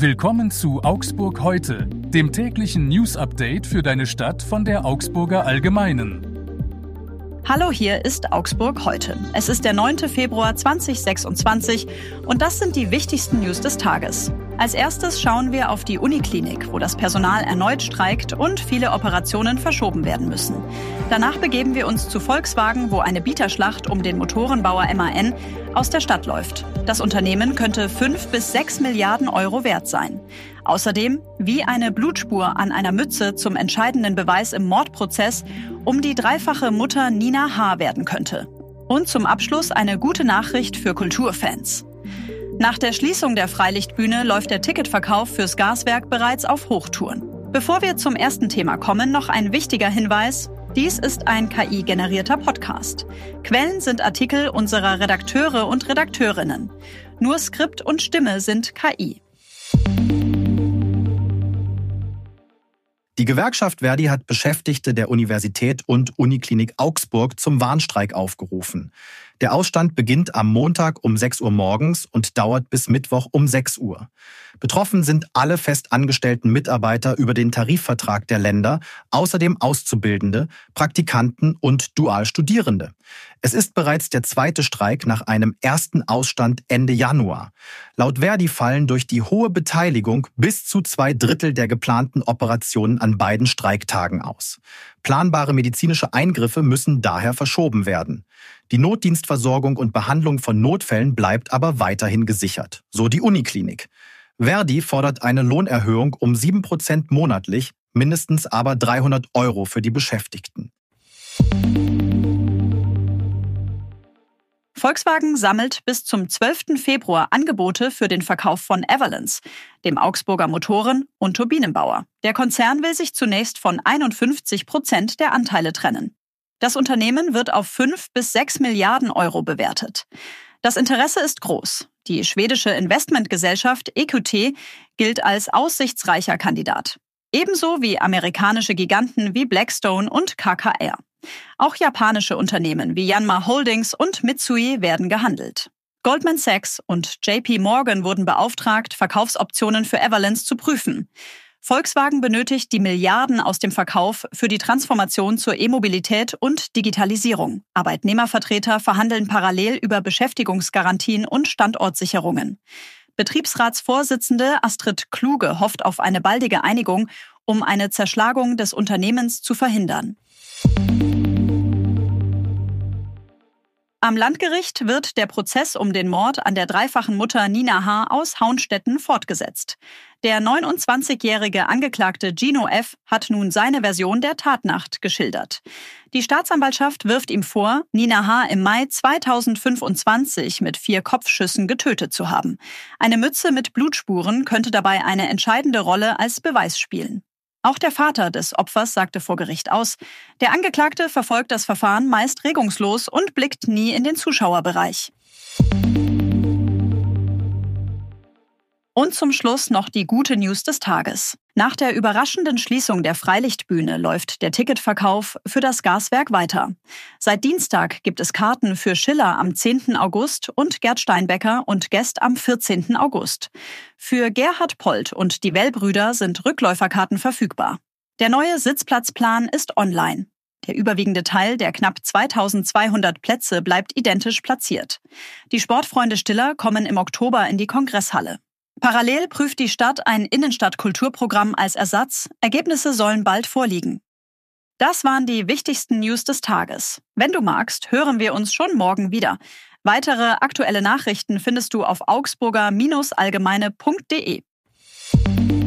Willkommen zu Augsburg heute, dem täglichen News-Update für deine Stadt von der Augsburger Allgemeinen. Hallo, hier ist Augsburg heute. Es ist der 9. Februar 2026 und das sind die wichtigsten News des Tages. Als erstes schauen wir auf die Uniklinik, wo das Personal erneut streikt und viele Operationen verschoben werden müssen. Danach begeben wir uns zu Volkswagen, wo eine Bieterschlacht um den Motorenbauer MAN aus der Stadt läuft. Das Unternehmen könnte 5 bis 6 Milliarden Euro wert sein. Außerdem, wie eine Blutspur an einer Mütze zum entscheidenden Beweis im Mordprozess um die dreifache Mutter Nina H. werden könnte. Und zum Abschluss eine gute Nachricht für Kulturfans. Nach der Schließung der Freilichtbühne läuft der Ticketverkauf fürs Gaswerk bereits auf Hochtouren. Bevor wir zum ersten Thema kommen, noch ein wichtiger Hinweis. Dies ist ein KI-generierter Podcast. Quellen sind Artikel unserer Redakteure und Redakteurinnen. Nur Skript und Stimme sind KI. Die Gewerkschaft ver.di hat Beschäftigte der Universität und Uniklinik Augsburg zum Warnstreik aufgerufen. Der Ausstand beginnt am Montag um 6 Uhr morgens und dauert bis Mittwoch um 6 Uhr. Betroffen sind alle festangestellten Mitarbeiter über den Tarifvertrag der Länder, außerdem Auszubildende, Praktikanten und Dualstudierende. Es ist bereits der zweite Streik nach einem ersten Ausstand Ende Januar. Laut ver.di fallen durch die hohe Beteiligung bis zu 2/3 der geplanten Operationen an beiden Streiktagen aus. Planbare medizinische Eingriffe müssen daher verschoben werden. Die Notdienstversorgung und Behandlung von Notfällen bleibt aber weiterhin gesichert, so die Uniklinik. ver.di fordert eine Lohnerhöhung um 7% monatlich, mindestens aber 300 Euro für die Beschäftigten. Volkswagen sammelt bis zum 12. Februar Angebote für den Verkauf von Everlens, dem Augsburger Motoren- und Turbinenbauer. Der Konzern will sich zunächst von 51% der Anteile trennen. Das Unternehmen wird auf 5 bis 6 Milliarden Euro bewertet. Das Interesse ist groß. Die schwedische Investmentgesellschaft EQT gilt als aussichtsreicher Kandidat. Ebenso wie amerikanische Giganten wie Blackstone und KKR. Auch japanische Unternehmen wie Yanmar Holdings und Mitsui werden gehandelt. Goldman Sachs und JP Morgan wurden beauftragt, Verkaufsoptionen für Everlens zu prüfen. Volkswagen benötigt die Milliarden aus dem Verkauf für die Transformation zur E-Mobilität und Digitalisierung. Arbeitnehmervertreter verhandeln parallel über Beschäftigungsgarantien und Standortsicherungen. Betriebsratsvorsitzende Astrid Kluge hofft auf eine baldige Einigung, um eine Zerschlagung des Unternehmens zu verhindern. Am Landgericht wird der Prozess um den Mord an der dreifachen Mutter Nina H. aus Hauenstetten fortgesetzt. Der 29-jährige Angeklagte Gino F. hat nun seine Version der Tatnacht geschildert. Die Staatsanwaltschaft wirft ihm vor, Nina H. im Mai 2025 mit 4 Kopfschüssen getötet zu haben. Eine Mütze mit Blutspuren könnte dabei eine entscheidende Rolle als Beweis spielen. Auch der Vater des Opfers sagte vor Gericht aus, der Angeklagte verfolgt das Verfahren meist regungslos und blickt nie in den Zuschauerbereich. Und zum Schluss noch die gute News des Tages. Nach der überraschenden Schließung der Freilichtbühne läuft der Ticketverkauf für das Gaswerk weiter. Seit Dienstag gibt es Karten für Schiller am 10. August und Gerd Steinbecker und Guest am 14. August. Für Gerhard Polt und die Well-Brüder sind Rückläuferkarten verfügbar. Der neue Sitzplatzplan ist online. Der überwiegende Teil der knapp 2200 Plätze bleibt identisch platziert. Die Sportfreunde Stiller kommen im Oktober in die Kongresshalle. Parallel prüft die Stadt ein Innenstadtkulturprogramm als Ersatz. Ergebnisse sollen bald vorliegen. Das waren die wichtigsten News des Tages. Wenn du magst, hören wir uns schon morgen wieder. Weitere aktuelle Nachrichten findest du auf augsburger-allgemeine.de.